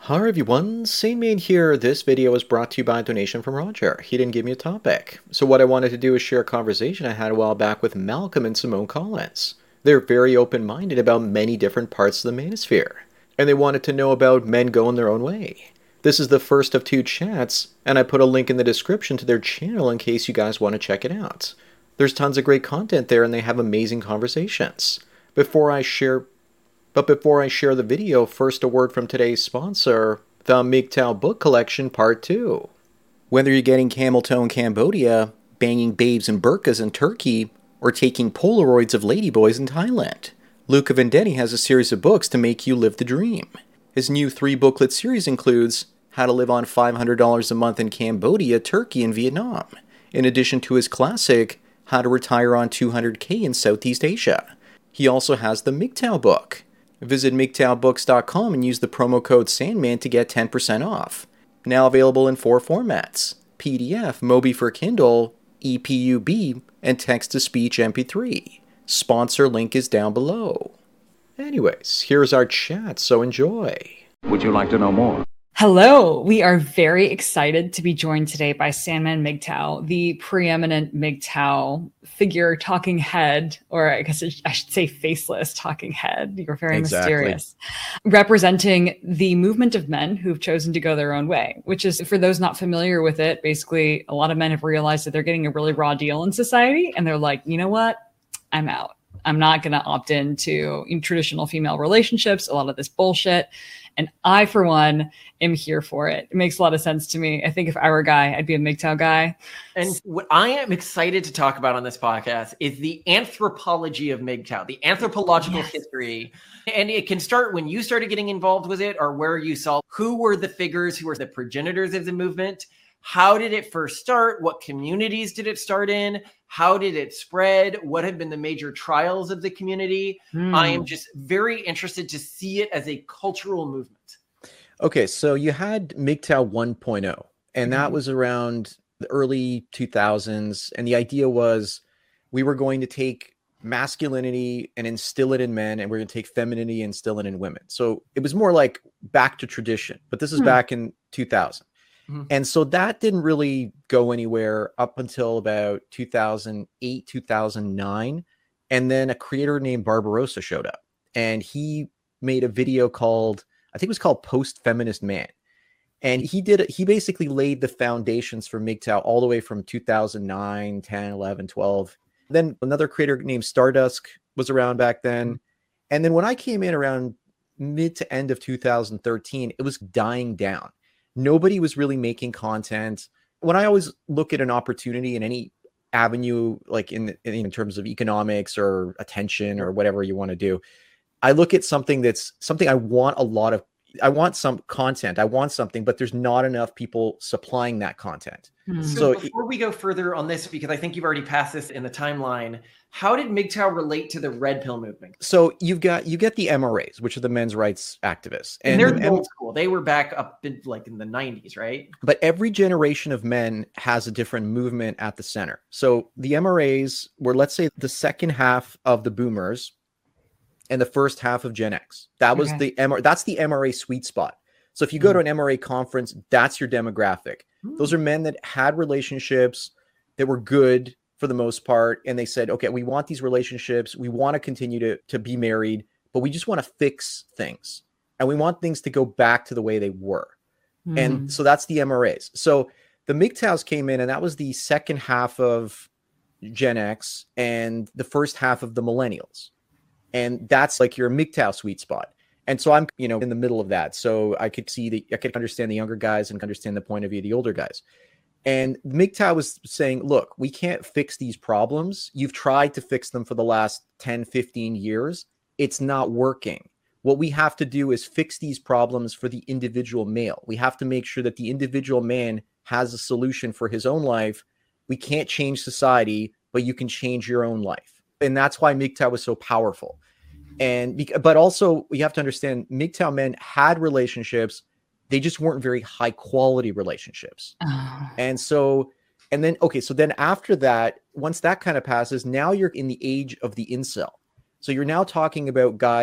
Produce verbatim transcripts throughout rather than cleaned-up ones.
Hi everyone, Sandman here. This video was brought to you by a donation from Roger. He didn't give me a topic. So what I wanted to do is share a conversation I had a while back with Malcolm and Simone Collins. They're very open-minded about many different parts of the manosphere, and they wanted to know about men going their own way. This is the first of two chats, and I put a link in the description to their channel in case you guys want to check it out. There's tons of great content there and they have amazing conversations. Before I share But before I share the video, first a word from today's sponsor, the M G T O W Book Collection Part two. Whether you're getting camel toe in Cambodia, banging babes in burqas in Turkey, or taking Polaroids of ladyboys in Thailand, Luca Vendetti has a series of books to make you live the dream. His new three-booklet series includes How to Live on five hundred dollars a Month in Cambodia, Turkey, and Vietnam, in addition to his classic, How to Retire on two hundred K in Southeast Asia. He also has the M G T O W book. Visit M G T O W books dot com and use the promo code Sandman to get ten percent off. Now available in four formats: P D F, Mobi for Kindle, E P U B, and text-to-speech M P three. Sponsor link is down below. Anyways, here's our chat, so enjoy. Would you like to know more? Hello, we are very excited to be joined today by Sandman M G T O W, the preeminent M G T O W figure talking head, or I guess I should say faceless talking head. You're very Exactly. mysterious. Representing the movement of men who've chosen to go their own way, which is, for those not familiar with it, basically a lot of men have realized that they're getting a really raw deal in society and they're like, you know what? I'm out. I'm not going to opt into traditional female relationships, a lot of this bullshit. And I, for one, am here for it. It makes a lot of sense to me. I think if I were a guy, I'd be a M G T O W guy. And what I am excited to talk about on this podcast is the anthropology of M G T O W, the anthropological Yes. history. And it can start when you started getting involved with it, or where you saw who were the figures, who were the progenitors of the movement. How did it first start? What communities did it start in? How did it spread? What have been the major trials of the community? Hmm. I am just very interested to see it as a cultural movement. Okay, so you had M G T O W one point oh, and that Mhm. was around the early two thousands, and the idea was we were going to take masculinity and instill it in men, and we're going to take femininity and instill it in women. So it was more like back to tradition, but this is Hmm. back in two thousand. Mhm. And so that didn't really go anywhere up until about two thousand eight, two thousand nine. And then a creator named Barbarossa showed up, and he made a video called, I think it was called Post Feminist Man. And he did, he basically laid the foundations for M G T O W all the way from two thousand nine, ten, eleven, twelve. Then another creator named Stardust was around back then. And then when I came in around mid to end of two thousand thirteen, it was dying down. Nobody was really making content. When I always look at an opportunity in any avenue, like in, in, in terms of economics or attention or whatever you want to do, I look at something that's something I want a lot of, I want some content, I want something, but there's not enough people supplying that content. Hmm. So, So- before we go further on this, because I think you've already passed this in the timeline, how did M G T O W relate to the Red Pill movement? So you've got, you get the M R As, which are the men's rights activists. And, they're the the M- old school. They were back up in like in the nineties, right? But every generation of men has a different movement at the center. So the M R As were, let's say, the second half of the boomers and the first half of Gen X. That was Okay. the M R, that's the M R A sweet spot. So if you go to an M R A conference, that's your demographic. Those are men that had relationships that were good for the most part. And they said, okay, we want these relationships. We want to continue to, to be married, but we just want to fix things. And we want things to go back to the way they were. Hmm. And so that's the M R As. So the M G T O Ws came in, and that was the second half of Gen X and the first half of the millennials. And that's like your M G T O W sweet spot. And so I'm, you know, in the middle of that. So I could see the, I could understand the younger guys and understand the point of view of the older guys. And M G T O W was saying, look, we can't fix these problems. You've tried to fix them for the last ten, fifteen years. It's not working. What we have to do is fix these problems for the individual male. We have to make sure that the individual man has a solution for his own life. We can't change society, but you can change your own life. And that's why M G T O W was so powerful. And bec- but also we have to understand M G T O W men had relationships. They just weren't very high quality relationships. Oh. And so, and then, okay, so then after that, once that kind of passes, now you're in the age of the incel. So you're now talking about guys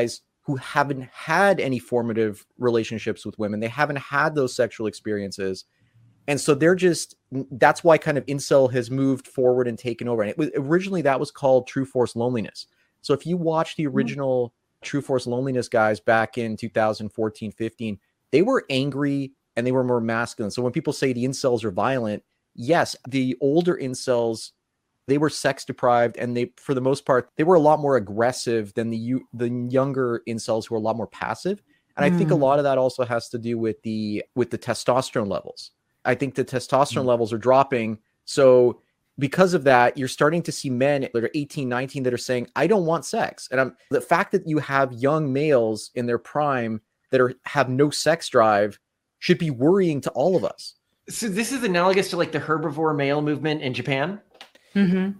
who haven't had any formative relationships with women. They haven't had those sexual experiences. And so they're just, that's why kind of incel has moved forward and taken over. And it was originally that was called True Force Loneliness. So if you watch the original mm-hmm. True Force Loneliness guys back in two thousand fourteen, fifteen, they were angry and they were more masculine. So when people say the incels are violent, yes, the older incels, they were sex deprived, and they, for the most part, they were a lot more aggressive than the the younger incels who are a lot more passive. And mm. I think a lot of that also has to do with the with the testosterone levels. I think the testosterone mm. levels are dropping. So because of that, you're starting to see men that are eighteen, nineteen that are saying, I don't want sex. And I'm, the fact that you have young males in their prime that are have no sex drive should be worrying to all of us. So this is analogous to like the herbivore male movement in Japan? Mm-hmm.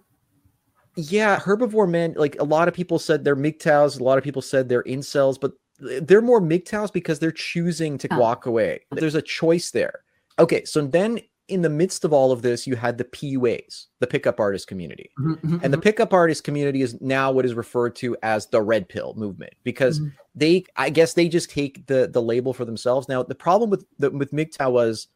Yeah, herbivore men, like a lot of people said they're M G T Os, a lot of people said they're incels, but they're more M G T Os because they're choosing to oh. walk away. There's a choice there. Okay, so then in the midst of all of this, you had the P U As, the pickup artist community. Mm-hmm. And the pickup artist community is now what is referred to as the red pill movement, because mm-hmm. they, I guess they just take the, the label for themselves. Now, the problem with the, with M G T O was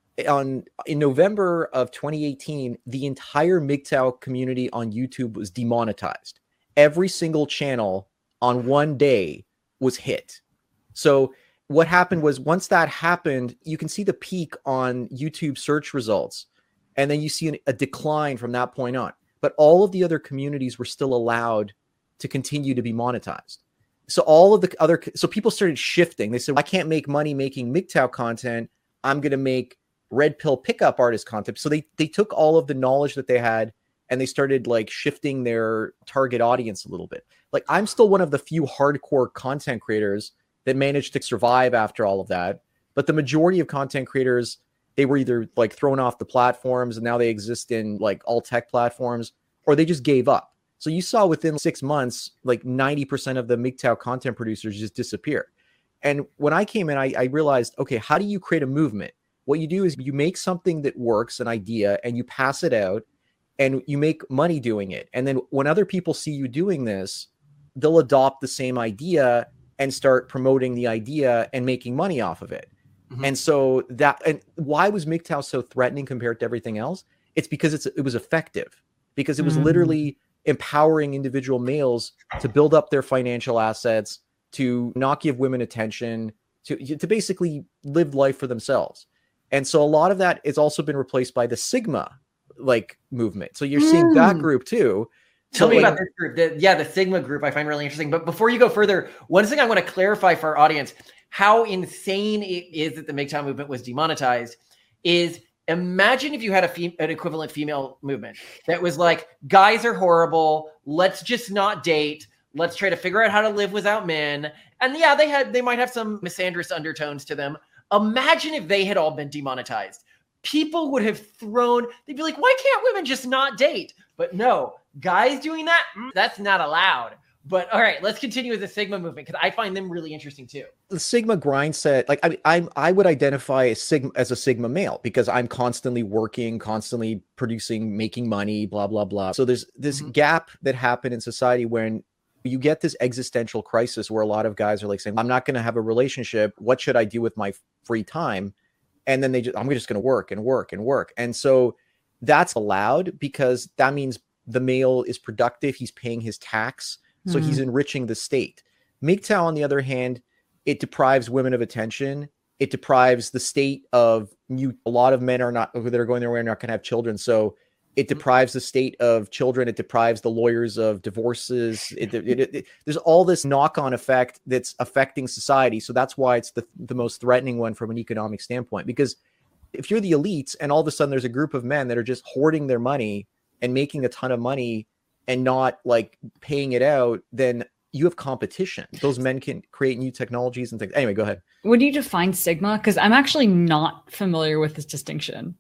on in November of twenty eighteen, the entire M G T O community on YouTube was demonetized. Every single channel on one day was hit. So what happened was once that happened, you can see the peak on YouTube search results, and then you see an, a decline from that point on. But all of the other communities were still allowed to continue to be monetized. So all of the other, so people started shifting. They said, I can't make money making M G T O content. I'm going to make red pill pickup artist content. So they, they took all of the knowledge that they had and they started like shifting their target audience a little bit. Like I'm still one of the few hardcore content creators that managed to survive after all of that. But the majority of content creators, they were either like thrown off the platforms and now they exist in like all tech platforms, or they just gave up. So you saw within six months, like ninety percent of the M G T O content producers just disappear. And when I came in, I, I realized, okay, how do you create a movement? What you do is you make something that works, an idea, and you pass it out and you make money doing it. And then when other people see you doing this, they'll adopt the same idea and start promoting the idea and making money off of it. Mm-hmm. And so that, and why was M G T O so threatening compared to everything else? It's because it's, it was effective, because it was mm-hmm. literally empowering individual males to build up their financial assets, to not give women attention, to, to basically live life for themselves. And so a lot of that has also been replaced by the Sigma like movement. So you're mm. seeing that group too. Tell so me like, about this group. The, yeah, the Sigma group I find really interesting. But before you go further, one thing I want to clarify for our audience, how insane it is that the M G T O movement was demonetized is imagine if you had a fem- an equivalent female movement that was like, guys are horrible. Let's just not date. Let's try to figure out how to live without men. And yeah, they had, they might have some misandrous undertones to them. Imagine if they had all been demonetized. People would have thrown, they'd be like, why can't women just not date? But no, guys doing that, that's not allowed. But all right, let's continue with the Sigma movement because I find them really interesting too. The Sigma grind set, like I mean, I I would identify as Sigma as a Sigma male because I'm constantly working, constantly producing, making money, blah blah blah. So there's this mm-hmm. gap that happened in society when you get this existential crisis where a lot of guys are like saying, I'm not going to have a relationship. What should I do with my free time? And then they just, I'm just going to work and work and work. And so that's allowed because that means the male is productive. He's paying his tax. So mm-hmm. he's enriching the state. M G T O, on the other hand, it deprives women of attention. It deprives the state of new. A lot of men are not, that are going their way, are not going to have children. So it deprives the state of children. It deprives the lawyers of divorces. It, it, it, it, there's all this knock-on effect that's affecting society. So that's why it's the, the most threatening one from an economic standpoint. Because if you're the elites and all of a sudden there's a group of men that are just hoarding their money and making a ton of money and not like paying it out, then you have competition. Those men can create new technologies and things. Anyway, go ahead. Would you define Sigma? Because I'm actually not familiar with this distinction.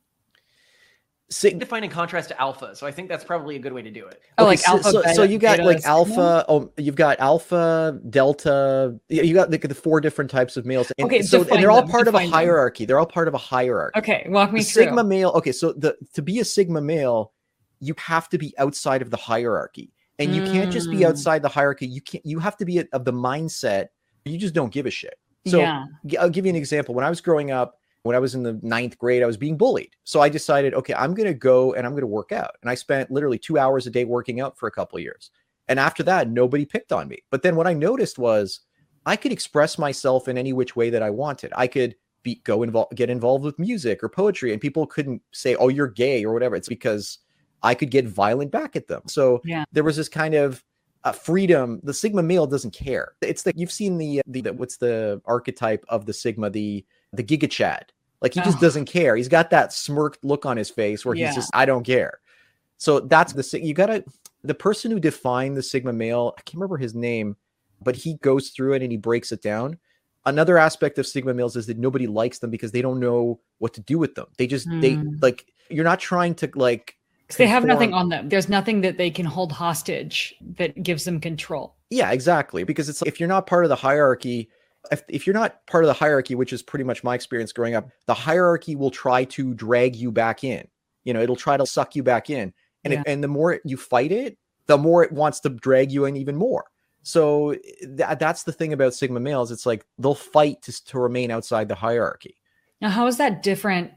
Sig- define in contrast to alpha, so I think that's probably a good way to do it. Oh, okay, like so, alpha. So, beta, so you got like beta, alpha. Oh, you've got alpha, delta. You got the, the four different types of males. And okay, so and they're all them, part of a them. hierarchy. They're all part of a hierarchy. Okay, walk me the through. Sigma male. Okay, so the to be a Sigma male, you have to be outside of the hierarchy, and you mm. can't just be outside the hierarchy. You can't. You have to be of the mindset You just don't give a shit. So Yeah. I'll give you an example. When I was growing up, when I was in the ninth grade, I was being bullied. So I decided, okay, I'm going to go and I'm going to work out. And I spent literally two hours a day working out for a couple of years. And after that, nobody picked on me. But then what I noticed was I could express myself in any which way that I wanted. I could be, go involve, get involved with music or poetry, and people couldn't say, oh, you're gay or whatever. It's because I could get violent back at them. So Yeah. there was this kind of uh, freedom. The Sigma male doesn't care. It's the, you've seen the, the, the, what's the archetype of the Sigma, the, the Giga Chad. Like he just Oh. doesn't care. He's got that smirked look on his face where Yeah. he's just, I don't care. So that's the, you gotta, the person who defined the Sigma male, I can't remember his name, but he goes through it and he breaks it down. Another aspect of Sigma males is that nobody likes them because they don't know what to do with them. They just, they Hmm. like, you're not trying to like, Because they have conform- nothing on them. There's nothing that they can hold hostage that gives them control. Yeah, exactly. Because it's if you're not part of the hierarchy, if, if you're not part of the hierarchy, which is pretty much my experience growing up, the hierarchy will try to drag you back in. You know, it'll try to suck you back in. And Yeah. if, and the more you fight it, the more it wants to drag you in even more. So th- that's the thing about Sigma males. It's like they'll fight to, to remain outside the hierarchy. Now, how is that different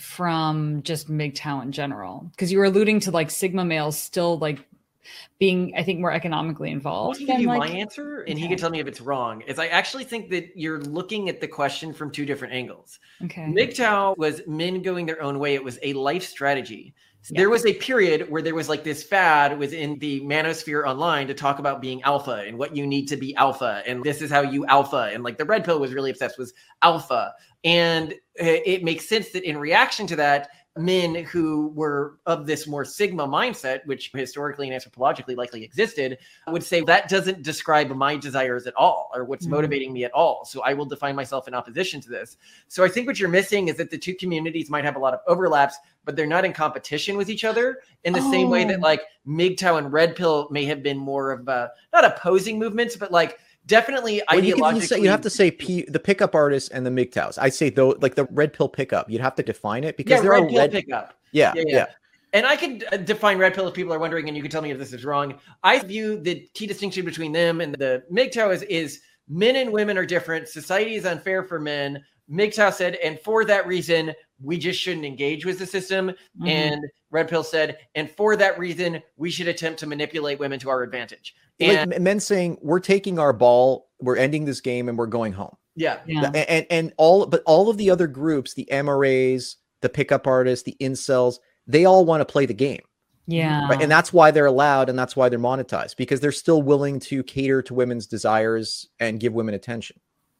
from just M G T O W in general? Because you were alluding to like Sigma males still like being, I think, more economically I'll involved. give than, you like, my answer, and he Okay. can tell me if it's wrong. Is I actually think that you're looking at the question from two different angles. Okay. M G T O W was men going their own way. It was a life strategy. Yeah. There was a period where there was like this fad within the manosphere online to talk about being alpha and what you need to be alpha. And this is how you alpha. And like the red pill was really obsessed with alpha. And it makes sense that in reaction to that, men who were of this more Sigma mindset, which historically and anthropologically likely existed, would say that doesn't describe my desires at all or what's Mhm. motivating me at all. So I will define myself in opposition to this. So I think what you're missing is that the two communities might have a lot of overlaps, but they're not in competition with each other in the same way that Oh. like M G T O W and red pill may have been more of a, not opposing movements, but like definitely Well, you, ideologically. can, you, say, you have to say P, the pickup artists and the M G T O Ws. I'd say though, like the red pill pickup, you'd have to define it because yeah, there red are pill red. pickup. Yeah, Yeah, yeah, yeah. And I could uh, define red pill if people are wondering, and you can tell me if this is wrong. I view the key distinction between them and the M G T O W is, is men and women are different. Society is unfair for men. M G T O W said, and for that reason, we just shouldn't engage with the system. Mhm. And red pill said, and for that reason, we should attempt to manipulate women to our advantage. And Like men saying we're taking our ball, we're ending this game, and we're going home. yeah, Yeah. And, and and all, but all of the other groups, the M R As, the pickup artists, the incels, they all want to play the game, Yeah. right? And that's why they're allowed, and that's why they're monetized because they're still willing to cater to women's desires and give women attention.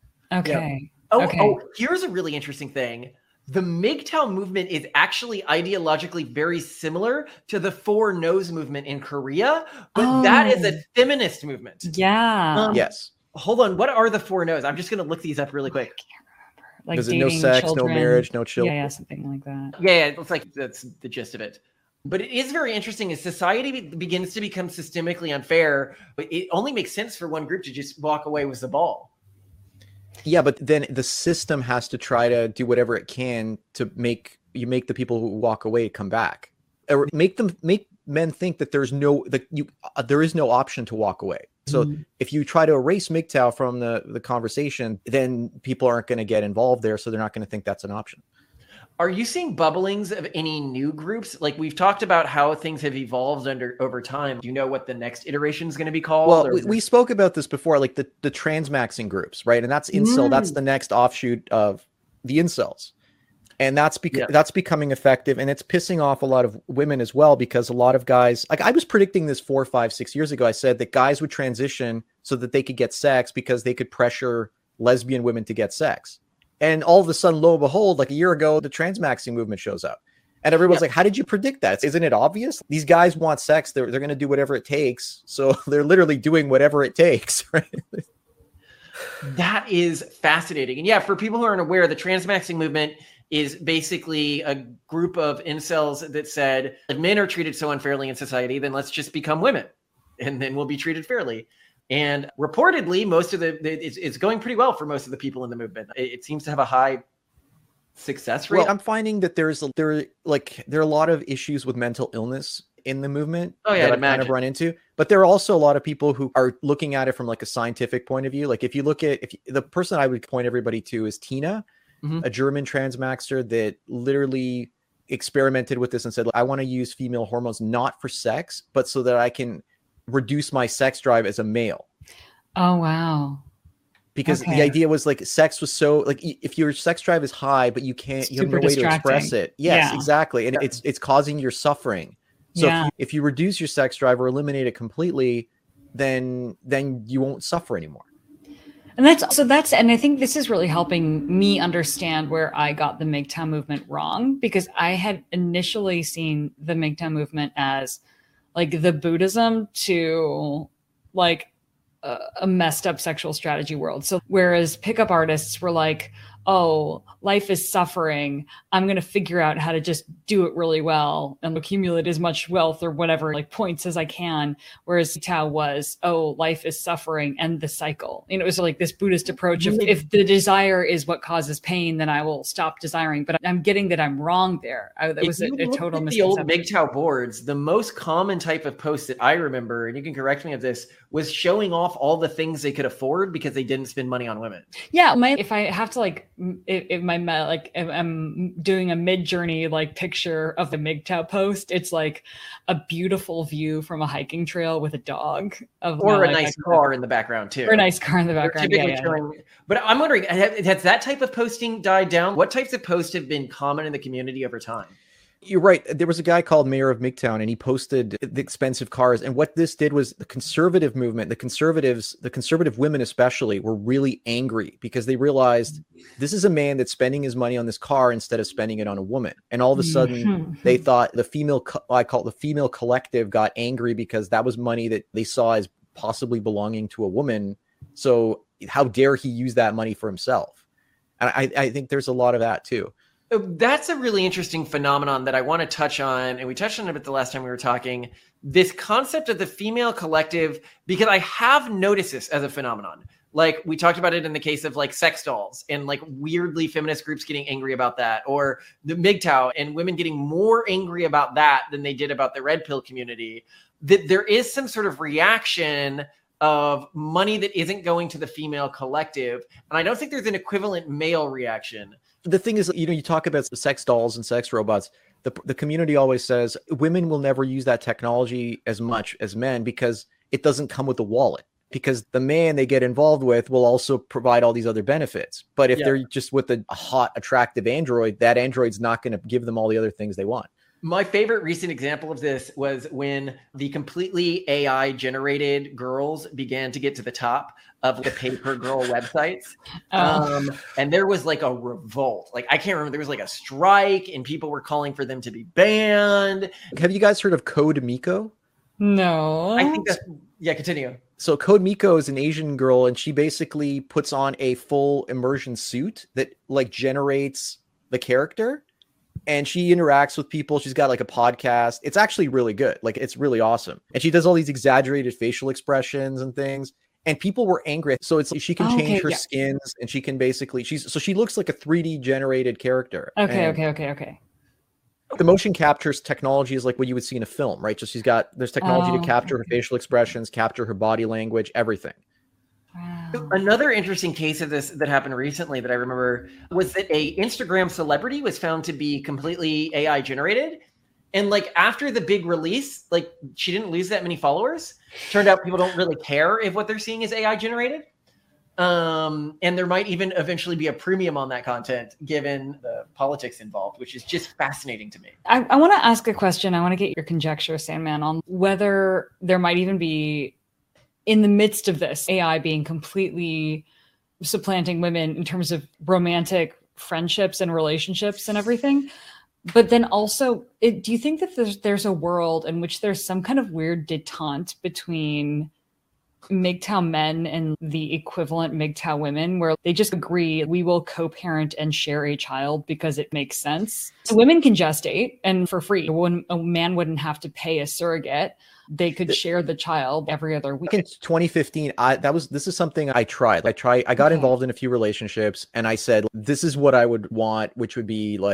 Okay. Oh, Okay. oh, here's a really interesting thing. The M G T O W movement is actually ideologically very similar to the Four No's movement in Korea, but that is Oh. a feminist movement. Yeah. Um, Yes, Hold on, what are the Four No's? I'm just going to look these up really quick. Like because no dating sex, children. no marriage, no Yeah, children. yeah, something like that. Yeah, yeah, it looks like that's the gist of it. But it is very interesting as society be- begins to become systemically unfair. It only makes sense for one group to just walk away with the ball. Yeah, but then the system has to try to do whatever it can to make you make the people who walk away come back, or make them make men think that there's no that you uh, there is no option to walk away. So Mhm. if you try to erase M G T O W from the the conversation, then people aren't going to get involved there, so they're not going to think that's an option. Are you seeing bubblings of any new groups? Like we've talked about how things have evolved under over time. Do you know what the next iteration is going to be called? Well, or- we, we spoke about this before, like the the transmaxing groups, right? And that's incel. That's the next offshoot of the incels, and that's bec- Yeah. that's becoming effective, and it's pissing off a lot of women as well because a lot of guys, like I was predicting this four, five, six years ago. I said that guys would transition so that they could get sex because they could pressure lesbian women to get sex, and all of a sudden, lo and behold, like a year ago, the transmaxing movement shows up. And everyone's Yeah. like, how did you predict that? Isn't it obvious? These guys want sex. They're, they're going to do whatever it takes. So they're literally doing whatever it takes, right? That is fascinating. And yeah, for people who aren't aware, the transmaxing movement is basically a group of incels that said, if men are treated so unfairly in society, then let's just become women and then we'll be treated fairly. And reportedly, most of the, the it's, it's going pretty well for most of the people in the movement. It, it seems to have a high success rate. Well, I'm finding that there's there like there are a lot of issues with mental illness in the movement Oh, yeah, that I'd I've kind of imagine. run into. But there are also a lot of people who are looking at it from like a scientific point of view. Like if you look at if you, the person I would point everybody to is Tina, Mhm. a German transmaxer that literally experimented with this and said, I want to use female hormones not for sex, but so that I can reduce my sex drive as a male. Oh, wow. Because Okay. the idea was like sex was so like i- if your sex drive is high, but you can't, you have Super no way to express distracting. it. Yes, Yeah. exactly. And it's it's causing your suffering. So Yeah. if you if you reduce your sex drive or eliminate it completely, then then you won't suffer anymore. And that's so that's and I think this is really helping me understand where I got the M G T O W movement wrong, because I had initially seen the M G T O W movement as like the Buddhism to like a, a messed up sexual strategy world. So whereas pickup artists were like, oh, life is suffering, I'm going to figure out how to just do it really well and accumulate as much wealth or whatever, like points as I can. Whereas Tao was, oh, life is suffering and the cycle. And it was like this Buddhist approach of if the desire is what causes pain, then I will stop desiring. But I'm getting that I'm wrong there. I, that If was a, you a look total at the old misconception. M G T O W boards, the most common type of post that I remember, and you can correct me if this, was showing off all the things they could afford because they didn't spend money on women. Yeah, my if I have to like m- if, if my me- like if I'm doing a mid journey like picture of the M G T O W post, it's like a beautiful view from a hiking trail with a dog of Or how, a like, nice I- car in the background too. or a nice car in the They're background. Yeah, typically yeah, yeah. showing, but I'm wondering, ha- has that type of posting died down? What types of posts have been common in the community over time? You're right. There was a guy called Mayor of M G T O W, and he posted the expensive cars. And what this did was the conservative movement, the conservatives, the conservative women especially, were really angry because they realized this is a man that's spending his money on this car instead of spending it on a woman. And all of a sudden, Mhm. they thought the female, co- I call it the female collective, got angry because that was money that they saw as possibly belonging to a woman. So how dare he use that money for himself? And I, I think there's a lot of that too. That's a really interesting phenomenon that I want to touch on. And we touched on it a bit the last time we were talking. This concept of the female collective, because I have noticed this as a phenomenon. Like we talked about it in the case of like sex dolls and like weirdly feminist groups getting angry about that, or the M G T O W and women getting more angry about that than they did about the red pill community. That there is some sort of reaction of money that isn't going to the female collective. And I don't think there's an equivalent male reaction. The thing is, you know, you talk about sex dolls and sex robots. The, the community always says women will never use that technology as much as men because it doesn't come with a wallet. Because the man they get involved with will also provide all these other benefits. But if Yeah. they're just with a, a hot, attractive android, that android's not going to give them all the other things they want. My favorite recent example of this was when the completely A I generated girls began to get to the top of the pay per girl websites. Oh. Um, and there was like a revolt. Like, I can't remember, there was like a strike and people were calling for them to be banned. Have you guys heard of Code Miko? No. I think that's, yeah, continue. So Code Miko is an Asian girl, and she basically puts on a full immersion suit that like generates the character. And she interacts with people. She's got like a podcast. It's actually really good. Like it's really awesome. And she does all these exaggerated facial expressions and things. And people were angry. So it's she can Oh, change okay, her yeah. skins, and she can basically she's so she looks like a three D generated character. Okay, And okay, okay, okay. the motion captures technology is like what you would see in a film, right? So she's got there's technology Oh, to capture okay. her facial expressions, capture her body language, everything. Wow. Another interesting case of this that happened recently that I remember was that a Instagram celebrity was found to be completely A I generated. And like after the big release, like she didn't lose that many followers. Turned out people don't really care if what they're seeing is A I generated. Um, and there might even eventually be a premium on that content given the politics involved, which is just fascinating to me. I, I want to ask a question. I want to get your conjecture, Sandman, on whether there might even be, in the midst of this, A I being completely supplanting women in terms of romantic friendships and relationships and everything. But then also, it, do you think that there's, there's a world in which there's some kind of weird detente between M G T O W men and the equivalent M G T O W women, where they just agree we will co-parent and share a child because it makes sense? So women can gestate and for free. When a man wouldn't have to pay a surrogate, they could share the child every other week. In twenty fifteen, I that was this is something I tried. I try I got Okay. involved in a few relationships, and I said this is what I would want, which would be like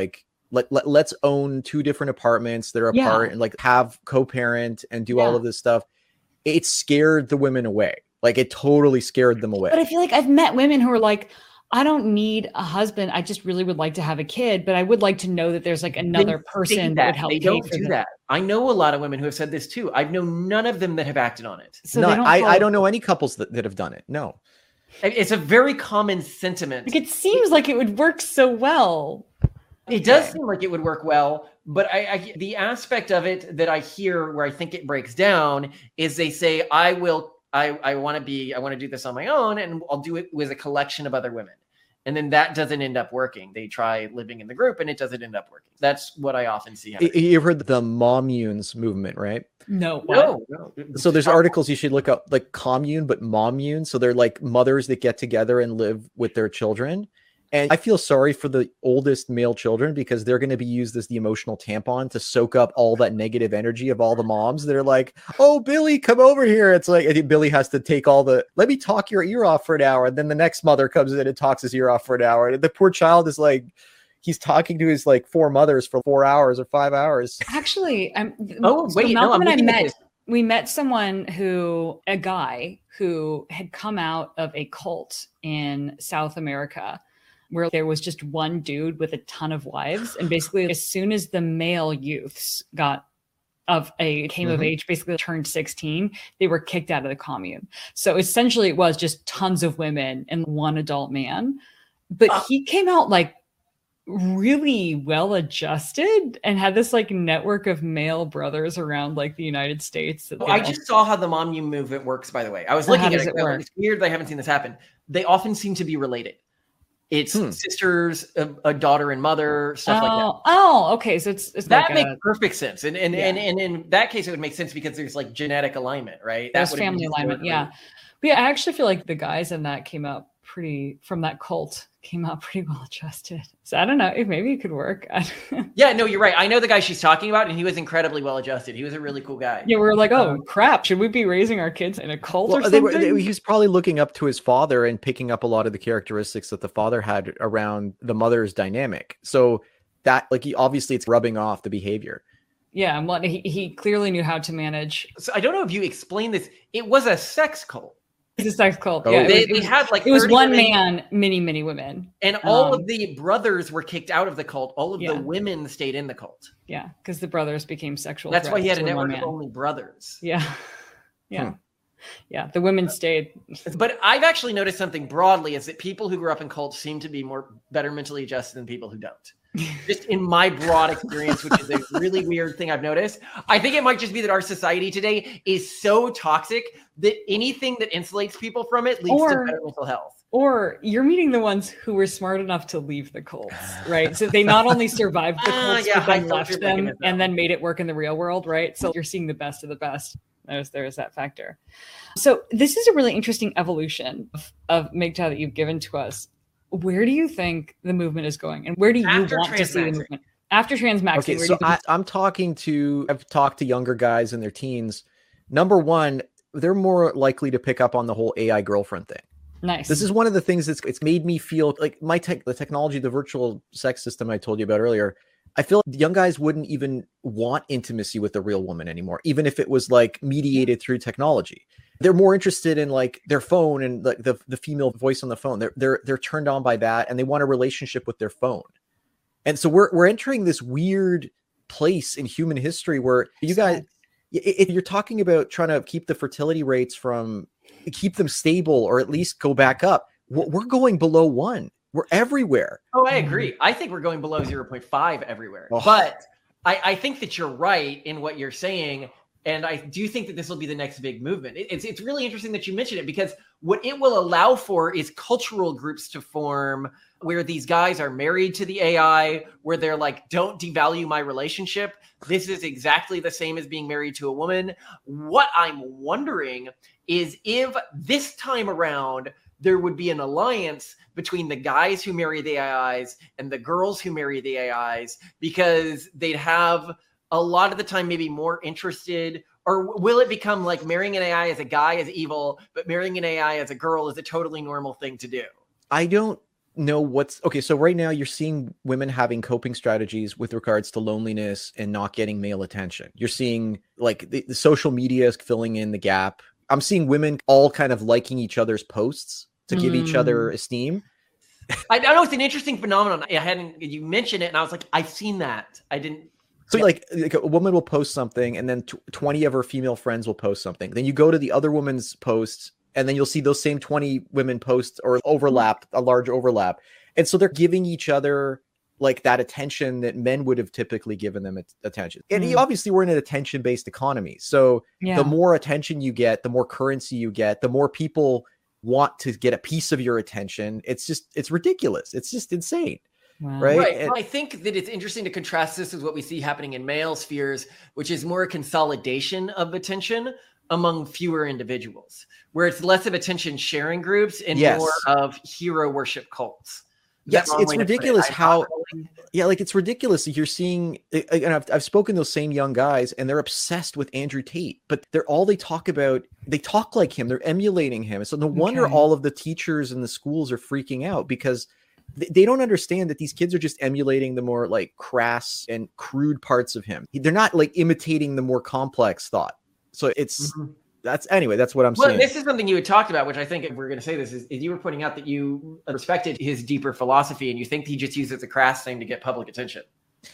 Let, let, let's own two different apartments that are Yeah. apart and like have co-parent and do all Yeah. of this stuff. It scared the women away. Like it totally scared them away. But I feel like I've met women who are like, I don't need a husband. I just really would like to have a kid, but I would like to know that there's like another They say person that would help They pay don't for do them. that. I know a lot of women who have said this too. I've known none of them that have acted on it. So no, they don't I, follow- I don't know any couples that, that have done it. No. It's a very common sentiment. Like it seems like it would work so well. It does seem like it would work well, but I, I the aspect of it that I hear where I think it breaks down is they say, I will, I, I want to be, I want to do this on my own, and I'll do it with a collection of other women. And then that doesn't end up working. They try living in the group and it doesn't end up working. That's what I often see happen. You've heard the mommunes movement, right? No, what? No, no. So there's articles you should look up, like commune, but mommune. So they're like mothers that get together and live with their children. And I feel sorry for the oldest male children because they're going to be used as the emotional tampon to soak up all that negative energy of all the moms that are like, oh, Billy, come over here. It's like, I think Billy has to take all the, let me talk your ear off for an hour. And then the next mother comes in and talks his ear off for an hour. And the poor child is like, he's talking to his like four mothers for four hours or five hours. Actually, I'm. Oh, so wait, no, Malcolm I'm and I looking at met. this. We met someone who, a guy who had come out of a cult in South America, where there was just one dude with a ton of wives, and basically, as soon as the male youths got of a came Mhm. of age, basically turned sixteen, they were kicked out of the commune. So essentially, it was just tons of women and one adult man. But Oh. he came out like really well adjusted and had this like network of male brothers around like the United States. That, Well, you I know- just saw how the Mommune movement works, by the way. I was So how looking at does it. it going, work? It's weird that I haven't seen this happen. They often seem to be related. It's Hmm. sisters, a, a daughter and mother, stuff oh, like that. oh, okay. So it's, it's That like makes a, perfect sense. And and, Yeah. and and in that case, it would make sense because there's like genetic alignment, right? That there's would have family been alignment. historically- Yeah. But yeah, I actually feel like the guys in that came out pretty from that cult came out pretty well adjusted. So I don't know if maybe it could work. Yeah, no, you're right. I know the guy she's talking about, and he was incredibly well adjusted. He was a really cool guy. Yeah, we were like, oh crap, should we be raising our kids in a cult or Well, something? they were, they, he was probably looking up to his father and picking up a lot of the characteristics that the father had around the mother's dynamic. So that, like, he obviously it's rubbing off the behavior. Yeah, and what he, he clearly knew how to manage. So I don't know if you explained this. It was a sex cult. It's a sex cult. Oh. Yeah, it They, was, it they was, had like it was thirty one women, man, many, many women. and all um, of the brothers were kicked out of the cult. All of Yeah. the women stayed in the cult. Yeah, because the brothers became sexual. That's why he had threats a to the one network of man. only brothers. Yeah, yeah, Hmm. yeah. The women stayed. But I've actually noticed something broadly is that people who grew up in cults seem to be more better mentally adjusted than people who don't. Just in my broad experience, which is a really weird thing I've noticed. I think it might just be that our society today is so toxic that anything that insulates people from it leads Or- to better mental health. Or you're meeting the ones who were smart enough to leave the cults, right? So they not only survived the Ah, cults, yeah, but then high left filter them mechanism. and then made it work in the real world, right? So you're seeing the best of the best. There's there's that factor. So this is a really interesting evolution of, of M G T O W that you've given to us. Where do you think the movement is going, and where do you After want to see the transmaxing. movement after transmaxing? Okay, where do so you think- I, I'm talking to, I've talked to younger guys in their teens. Number one, they're more likely to pick up on the whole A I girlfriend thing. nice. This is one of the things that's it's made me feel like my tech, the technology, the virtual sex system I told you about earlier. I feel like young guys wouldn't even want intimacy with a real woman anymore, even if it was like mediated through technology. They're more interested in like their phone and like the, the female voice on the phone. They're they're they're turned on by that, and they want a relationship with their phone. And so we're we're entering this weird place in human history where you guys, if you're talking about trying to keep the fertility rates from keep them stable or at least go back up, we're we're going below one. We're everywhere. Oh, I agree. I think we're going below zero point five everywhere. Oh. But I, I think that you're right in what you're saying. And I do think that this will be the next big movement. It- It's, it's really interesting that you mentioned it because what it will allow for is cultural groups to form where these guys are married to the A I, where they're like, don't devalue my relationship. This is exactly the same as being married to a woman. What I'm wondering is if this time around, there would be an alliance between the guys who marry the A Is and the girls who marry the A Is, because they'd have a lot of the time maybe more interested, or will it become like marrying an A I as a guy is evil, but marrying an A I as a girl is a totally normal thing to do? I don't know what's okay. So right now you're seeing women having coping strategies with regards to loneliness and not getting male attention. You're seeing like the, the social media is filling in the gap. I'm seeing women all kind of liking each other's posts to give each other Mm. esteem. I, I know it's an interesting phenomenon. I hadn't, you mentioned it and I was like, I've seen that. I didn't. So Yeah. like, like a woman will post something and then tw- twenty of her female friends will post something. Then you go to the other woman's posts and then you'll see those same twenty women posts or overlap, a large overlap. And so they're giving each other like that attention that men would have typically given them at- attention. And Mm. obviously we're in an attention-based economy. So Yeah. the more attention you get, the more currency you get, the more people want to get a piece of your attention. It's just, it's ridiculous. It's just insane. Wow. Right? Right. And- Well, I think that it's interesting to contrast this with what we see happening in male spheres, which is more a consolidation of attention among fewer individuals, where it's less of attention sharing groups and Yes. more of hero worship cults. Is that Yes, the wrong it's way to put it? ridiculous I'm how- not really- Yeah, like it's ridiculous. You're seeing, and I've, I've spoken to those same young guys, and they're obsessed with Andrew Tate. But they're all they talk about. They talk like him. They're emulating him. So no wonder Okay. all of the teachers in the schools are freaking out because th- they don't understand that these kids are just emulating the more like crass and crude parts of him. They're not like imitating the more complex thought. So it's Mhm. that's anyway. That's what I'm Well, saying. this is something you had talked about, which I think if we're going to say this is, is you were pointing out that you respected his deeper philosophy and you think he just uses a crass thing to get public attention.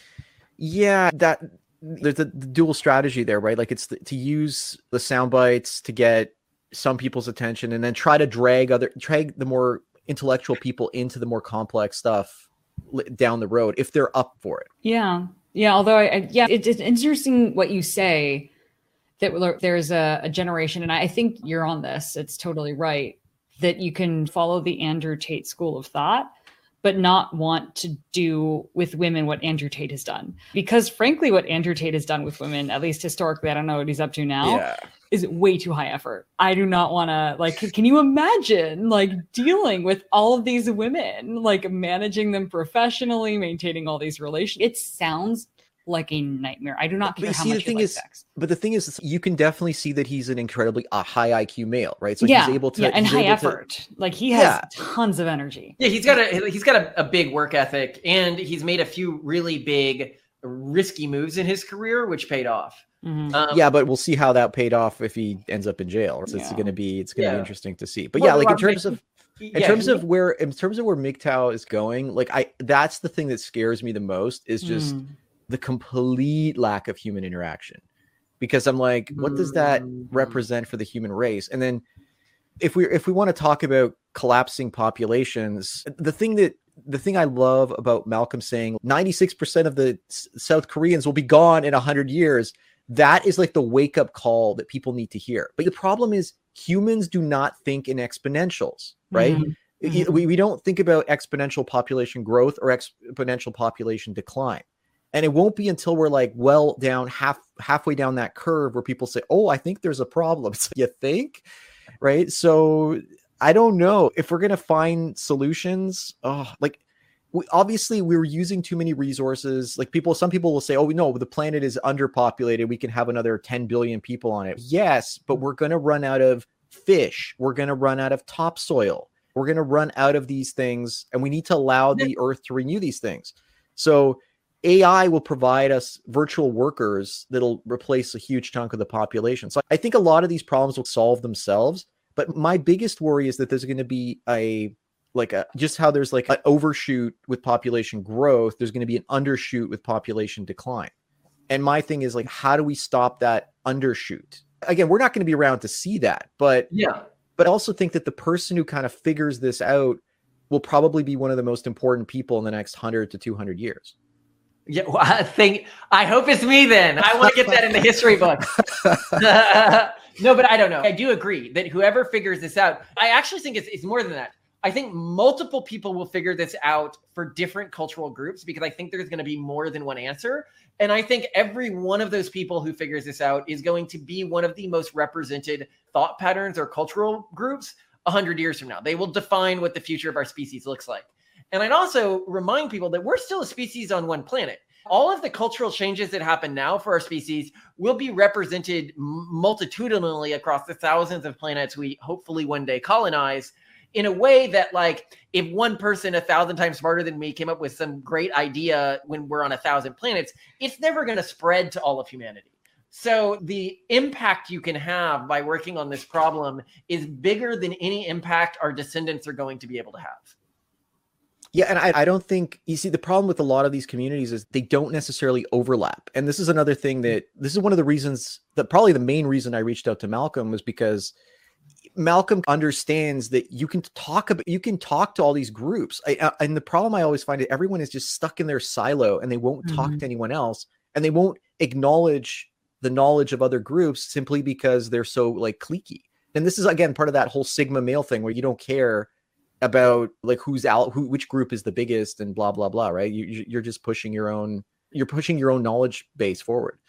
Yeah, that there's the, the dual strategy there, right? Like it's the, to use the sound bites to get some people's attention and then try to drag other drag the more intellectual people into the more complex stuff li- down the road if they're up for it. Yeah. Yeah. Although, I, I, yeah, it, it's interesting what you say that there- there's a, a generation, and I think you're on this. It's totally right that you can follow the Andrew Tate school of thought, but not want to do with women what Andrew Tate has done. Because frankly, what Andrew Tate has done with women, at least historically, I don't know what he's up to now, is way too high effort. I do not want to, like, can you imagine like dealing with all of these women, like managing them professionally, maintaining all these relations? It sounds like a nightmare. I do not But care you how see, the much you thing like is- sex. But the thing is, you can definitely see that he's an incredibly uh, high I Q male, right? So yeah, he's able to yeah, and he's high able to- effort. Like he has Yeah. tons of energy. Yeah, he's got a he's got a, a big work ethic, and he's made a few really big, risky moves in his career, which paid off. Mhm. Um, yeah, but we'll see how that paid off if he ends up in jail. So it's Yeah. going to be it's going to Yeah. be interesting to see. But Well, yeah, like in Rob, terms like, of in yeah, terms he- of where in terms of where M G T O W is going, like I that's the thing that scares me the most is just Mm. the complete lack of human interaction. Because I'm like, what does that Mm. represent for the human race? And then if we if we want to talk about collapsing populations, the thing that the thing I love about Malcolm saying ninety-six percent of the S- South Koreans will be gone in one hundred years, that is like the wake up call that people need to hear. But the problem is humans do not think in exponentials, right? Mhm. Y- Mhm. We, we don't think about exponential population growth or exponential population decline. And it won't be until we're like well down half halfway down that curve where people say, oh, I think there's a problem. So you think, right? So I don't know if we're going to find solutions. Oh, like we, obviously we were using too many resources. Like people, some people will say, oh, no, the planet is underpopulated. We can have another ten billion people on it. Yes, but we're going to run out of fish. We're going to run out of topsoil. We're going to run out of these things, and we need to allow the earth to renew these things. So A I will provide us virtual workers that'll replace a huge chunk of the population. So I think a lot of these problems will solve themselves. But my biggest worry is that there's going to be a like a just how there's like an overshoot with population growth. There's going to be an undershoot with population decline. And my thing is like, how do we stop that undershoot? Again, we're not going to be around to see that, but yeah. but I also think that the person who kind of figures this out will probably be one of the most important people in the next one hundred to two hundred years. Yeah, well, I think I hope it's me then. I want to get that in the history book. No, but I don't know. I do agree that whoever figures this out, I actually think it's, it's more than that. I think multiple people will figure this out for different cultural groups because I think there's going to be more than one answer. And I think every one of those people who figures this out is going to be one of the most represented thought patterns or cultural groups one hundred years from now. They will define what the future of our species looks like. And I'd also remind people that we're still a species on one planet. All of the cultural changes that happen now for our species will be represented multitudinally across the thousands of planets we hopefully one day colonize in a way that, like, if one person a thousand times smarter than me came up with some great idea when we're on a thousand planets, it's never going to spread to all of humanity. So the impact you can have by working on this problem is bigger than any impact our descendants are going to be able to have. Yeah, and I, I don't think, you see, the problem with a lot of these communities is they don't necessarily overlap. And this is another thing that, this is one of the reasons, that probably the main reason I reached out to Malcolm was because Malcolm understands that you can talk about, you can talk to all these groups. I, and the problem I always find is everyone is just stuck in their silo and they won't mm-hmm. talk to anyone else, and they won't acknowledge the knowledge of other groups simply because they're so like cliquey. And this is, again, part of that whole Sigma male thing where you don't care about like who's out, who, which group is the biggest and blah, blah, blah. Right. You, you're just pushing your own, you're pushing your own knowledge base forward.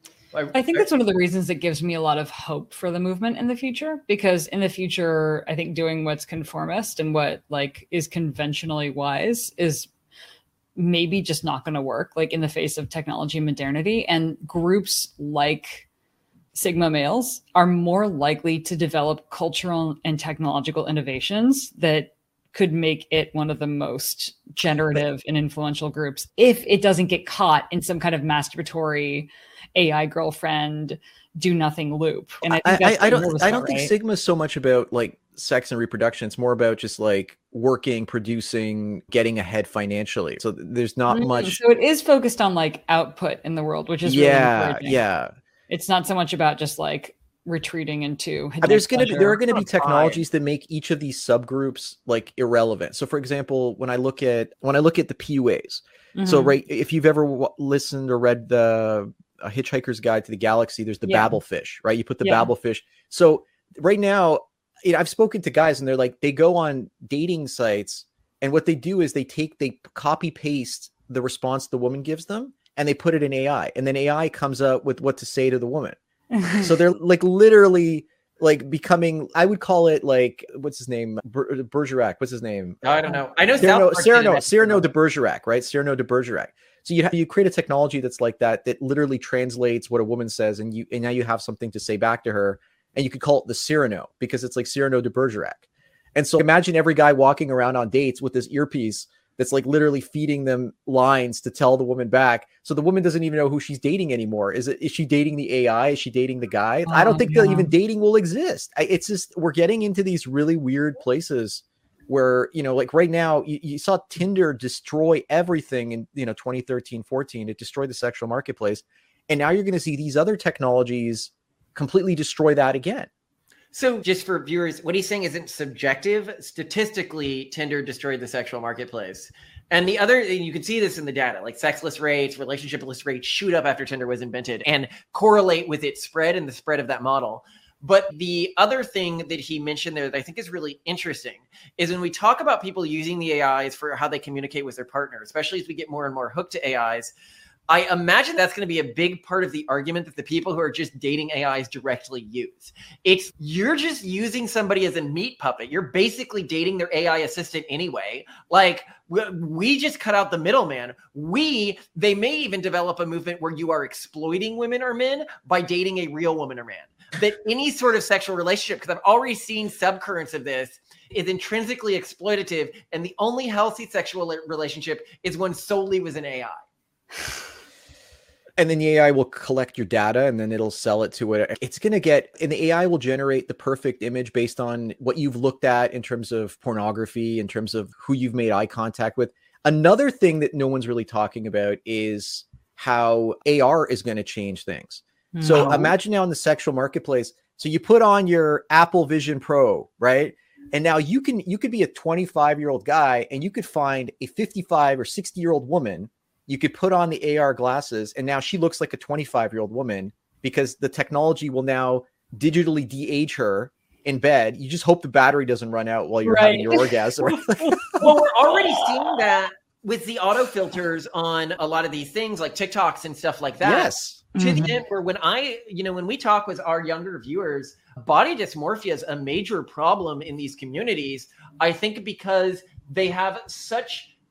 I think that's one of the reasons that gives me a lot of hope for the movement in the future, because in the future, I think doing what's conformist and what like is conventionally wise is maybe just not going to work, like in the face of technology and modernity. And groups like Sigma males are more likely to develop cultural and technological innovations that could make it one of the most generative and influential groups if it doesn't get caught in some kind of masturbatory A I girlfriend do nothing loop. And I think that's I, I, I don't about, I don't think right? Sigma is so much about like sex and reproduction. It's more about just like working, producing, getting ahead financially. So there's not mm, much. So it is focused on like output in the world, which is really yeah, encouraging. yeah. It's not so much about just like retreating into there's going to be there are going to be Oh, technologies that make each of these subgroups like irrelevant. So for example, when I look at when I look at the P U As, mm-hmm. so right, if you've ever w- listened or read the A Hitchhiker's Guide to the Galaxy, there's the yeah. Babelfish, right? You put the yeah. Babelfish. So right now, you know, I've spoken to guys and they're like, they go on dating sites and what they do is they take, they copy paste the response the woman gives them and they put it in A I, and then A I comes up with what to say to the woman. So they're like literally like becoming, I would call it like, what's his name? Ber- Bergerac. What's his name? I don't know. I know Cyrano, South Cyrano, Cyrano de Bergerac, right? Cyrano de Bergerac. So you have, you create a technology that's like that, that literally translates what a woman says, and you and now you have something to say back to her, and you could call it the Cyrano because it's like Cyrano de Bergerac. And so imagine every guy walking around on dates with this earpiece that's like literally feeding them lines to tell the woman back. So the woman doesn't even know who she's dating anymore. Is it, is she dating the A I? Is she dating the guy? Oh, I don't think yeah. that even dating will exist. I, it's just, we're getting into these really weird places where, you know, like right now you, you saw Tinder destroy everything in, you know, twenty thirteen, fourteen, it destroyed the sexual marketplace. And now you're going to see these other technologies completely destroy that again. So just for viewers, what he's saying isn't subjective. Statistically, Tinder destroyed the sexual marketplace. And the other, you can see this in the data, like sexless rates, relationshipless rates shoot up after Tinder was invented and correlate with its spread and the spread of that model. But the other thing that he mentioned there that I think is really interesting is when we talk about people using the A Is for how they communicate with their partner, especially as we get more and more hooked to A Is, I imagine that's going to be a big part of the argument that the people who are just dating A Is directly use. It's you're just using somebody as a meat puppet. You're basically dating their A I assistant anyway. Like we, we just cut out the middleman. We, they may even develop a movement where you are exploiting women or men by dating a real woman or man. That any sort of sexual relationship, because I've already seen subcurrents of this, is intrinsically exploitative. And the only healthy sexual relationship is one solely with an A I. And then the A I will collect your data and then it'll sell it to it. It's going to get, and the A I will generate the perfect image based on what you've looked at in terms of pornography, in terms of who you've made eye contact with. Another thing that no one's really talking about is how A R is going to change things. No. So imagine now in the sexual marketplace. So you put on your Apple Vision Pro, right? And now you can, you could be a twenty-five year old guy and you could find a fifty-five or sixty year old woman. You could put on the A R glasses and now she looks like a twenty-five year old woman because the technology will now digitally de-age her in bed. You just hope the battery doesn't run out while you're right. having your orgasm. Well, we're already seeing that with the auto filters on a lot of these things like TikToks and stuff like that. Yes. To mm-hmm. the end where when I, you know, when we talk with our younger viewers, body dysmorphia is a major problem in these communities. I think because they have such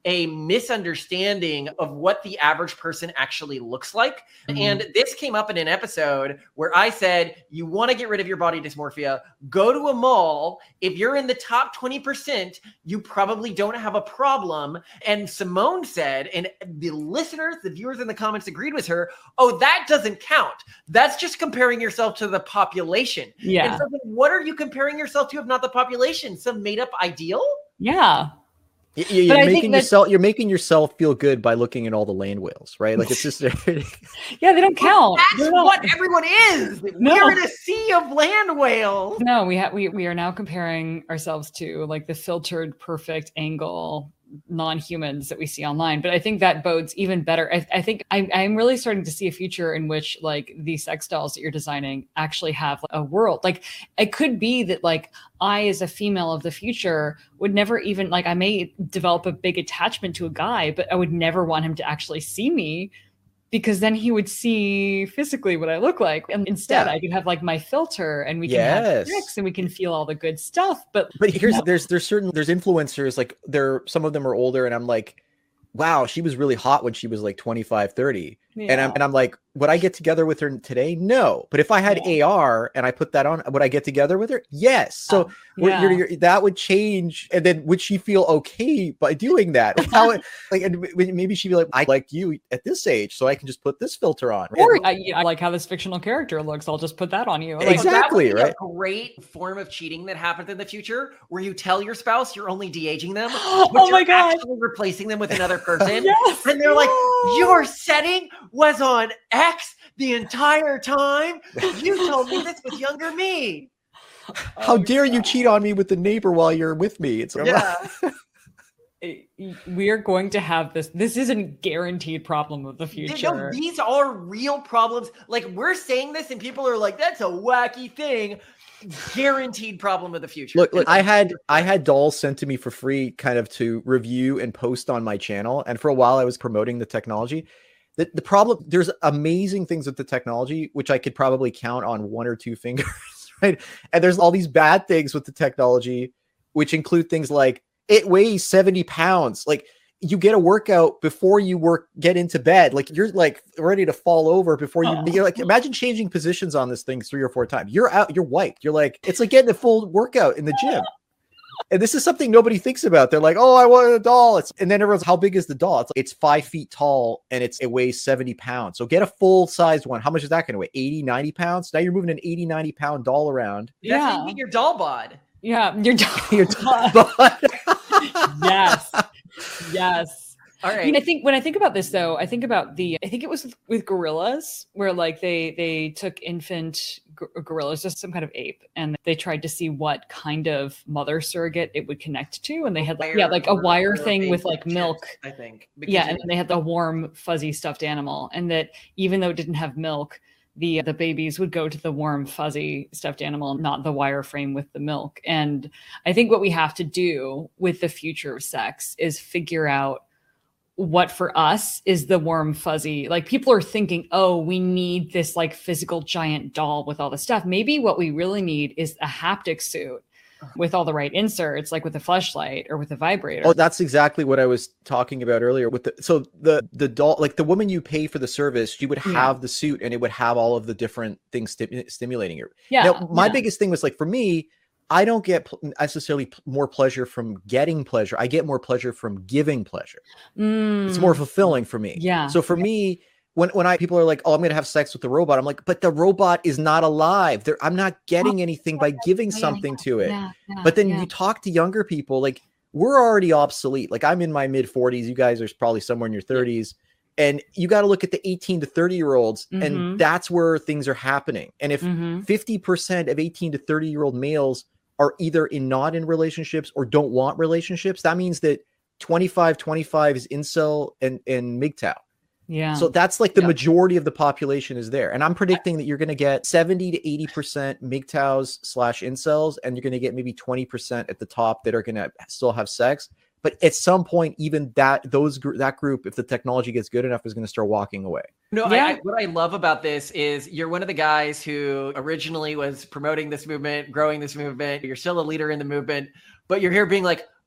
a misunderstanding of what the average person actually looks like. Mm-hmm. And this came up in an episode where I said, you want to get rid of your body dysmorphia, go to a mall. If you're in the top twenty percent, you probably don't have a problem. And Simone said, and the listeners, the viewers in the comments agreed with her, oh, that doesn't count. That's just comparing yourself to the population. Yeah. And so then what are you comparing yourself to if not the population? Some made up ideal? Yeah. You- You're But I think making that- yourself you're making yourself feel good by looking at all the land whales, right? Like it's just Yeah, they don't count. That's They don't- what everyone is. No. We're in a sea of land whales. No, we have we we are now comparing ourselves to like the filtered, perfect angle non-humans that we see online. But I think that bodes even better. I, I think I'm, I'm really starting to see a future in which like the sex dolls that you're designing actually have a world. Like it could be that like I, as a female of the future, would never even like I may develop a big attachment to a guy, but I would never want him to actually see me, because then he would see physically what I look like. And instead Yeah. I could have like my filter and we can Yes. have sex and we can feel all the good stuff. But But here's No. there's there's certain there's influencers, like they're some of them are older, and I'm like, wow, she was really hot when she was like twenty-five, thirty. And I'm and I'm like, would I get together with her today? No. But if I had A R and I put that on, would I get together with her? Yes. So we're- yeah. you're- you're- that would change. And then would she feel okay by doing that? How it- like and m- maybe she'd be like, I like you at this age, so I can just put this filter on. Or I, I like how this fictional character looks. I'll just put that on you. Like, Exactly. That would be right? A great form of cheating that happens in the future, where you tell your spouse you're only de-aging them, but Oh you're my God. actually replacing them with another person. Yes. And they're like, your setting was on X the entire time. You told me this was younger me. How Oh, dare you God. cheat on me with the neighbor while you're with me? It's Yeah. We are going to have this. This is a guaranteed problem of the You future. know, these are real problems. Like, we're saying this and people are like, that's a wacky thing. Guaranteed problem of the future. Look, look, I had I had dolls sent to me for free, kind of to review and post on my channel. And for a while, I was promoting the technology. The, the problem, there's amazing things with the technology, which I could probably count on one or two fingers, right? And there's all these bad things with the technology, which include things like it weighs seventy pounds. Like you get a workout before you work, get into bed. Like you're like ready to fall over before you, Oh. you're like, imagine changing positions on this thing three or four times. You're out, you're wiped. You're like, it's like getting a full workout in the gym. And this is something nobody thinks about. They're like, oh, I want a doll. It's, and then everyone's, how big is the doll? It's, it's five feet tall and it's, it weighs seventy pounds. So get a full sized one. How much is that going to weigh? eighty, ninety pounds. Now you're moving an eighty, ninety pound doll around. That's how Yeah. you get your doll bod. Yeah, you're Your done. Yes. Yes. All right. I mean, I think when I think about this, though, I think about the. I think it was with, with gorillas, where like they they took infant g- gorillas, just some kind of ape, and they tried to see what kind of mother surrogate it would connect to, and they had like, yeah, like a or- wire or thing with basic like chips, milk. I think. Because Yeah, it- and then they had the warm, fuzzy stuffed animal, and that even though it didn't have milk, the the babies would go to the warm, fuzzy stuffed animal, not the wire frame with the milk. And I think what we have to do with the future of sex is figure out what for us is the warm, fuzzy. Like people are thinking, oh, we need this like physical giant doll with all the stuff. Maybe what we really need is a haptic suit with all the right inserts, like with a fleshlight or with a vibrator. Oh, that's exactly what I was talking about earlier with the, so the, the doll, like the woman you pay for the service, she would Yeah. have the suit and it would have all of the different things stimu- stimulating her. yeah. Now, my yeah. biggest thing was like, for me, I don't get pl- necessarily p- more pleasure from getting pleasure. I get more pleasure from giving pleasure. It's more Mm. fulfilling for me. Yeah. So for me, when, when I people are like, oh, I'm going to have sex with the robot, I'm like, but the robot is not alive. There, I'm not getting anything by giving Yeah, something to it. Yeah, yeah, But then yeah. you talk to younger people, like we're already obsolete. Like I'm in my mid forties. You guys are probably somewhere in your thirties. And you got to look at the eighteen to thirty year olds. Mhm. And that's where things are happening. And if Mhm. fifty percent of eighteen to thirty year old males are either in not in relationships or don't want relationships, that means that twenty-five, twenty-five is incel and, and M G T O W. Yeah. So that's like the Yeah. majority of the population is there. And I'm predicting that you're going to get seventy to eighty percent M G T O Ws slash incels, and you're going to get maybe twenty percent at the top that are going to still have sex. But at some point, even that those gr- that group, if the technology gets good enough, is going to start walking away. No, Yeah. I, I, what I love about this is you're one of the guys who originally was promoting this movement, growing this movement. You're still a leader in the movement, but you're here being like,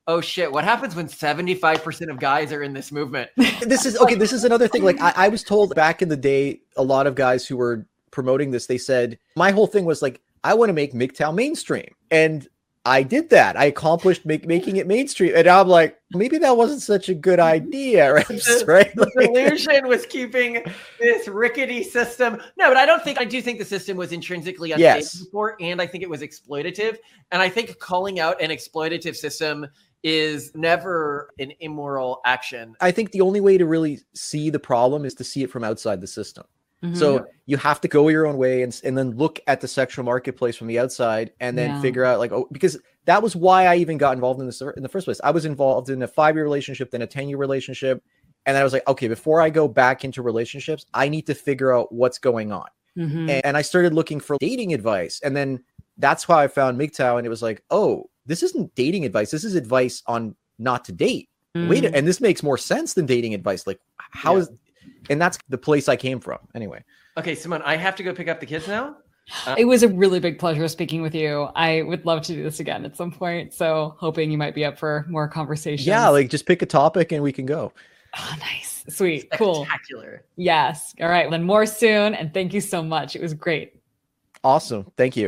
oh shit, what happens when seventy-five percent of guys are in this movement? This is okay. This is another thing. Like I, I was told back in the day, a lot of guys who were promoting this, they said, my whole thing was like, I want to make M G T O W mainstream. And I did that. I accomplished make, making it mainstream. And I'm like, maybe that wasn't such a good idea, right? The, right? the solution was keeping this rickety system. No, but I don't think, I do think the system was intrinsically unstable Yes. before, and I think it was exploitative. And I think calling out an exploitative system is never an immoral action. I think the only way to really see the problem is to see it from outside the system. Mhm. So you have to go your own way and, and then look at the sexual marketplace from the outside and then Yeah. figure out like, oh, because that was why I even got involved in this in the first place. I was involved in a five-year relationship, then a ten-year relationship. And I was like, okay, before I go back into relationships, I need to figure out what's going on. Mhm. And, and I started looking for dating advice. And then that's how I found M G T O W. And it was like, oh, this isn't dating advice. This is advice on not to date. Wait, Mm. and this makes more sense than dating advice. Like, how Yeah. is, and that's the place I came from. Anyway. Okay, Simone, I have to go pick up the kids now. It was a really big pleasure speaking with you. I would love to do this again at some point. So hoping you might be up for more conversations. Yeah, like just pick a topic and we can go. Oh, nice. Sweet. Cool. Spectacular. Yes. All right. Then more soon. And thank you so much. It was great. Awesome. Thank you.